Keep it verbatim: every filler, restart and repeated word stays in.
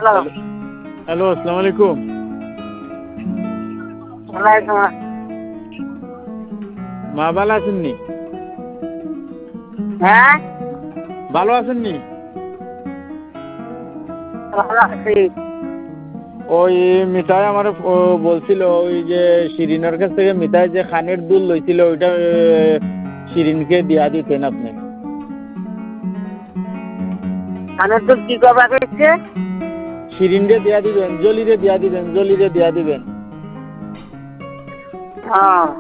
Hello hello, আসসালামু আলাইকুম। ওয়ালাইকুম আসসালাম। মা ভালো আছেননি? হ্যাঁ, ভালো আছেননি? ভালো আছি। ওই মিঠাই আমার বলছিল ওই যে শিরিনের কাছ থেকে মিঠাই যে খানের দুল লইছিল ওইটা এ, শিরিনকে দিয়া দিতেন আপনি। কানের দুল কি করবা হচ্ছে? শিরিনকে দিয়া দিবেন, জলিরে দিয়া দিবেন, জলিরে দিয়া দিবেন। হ্যাঁ।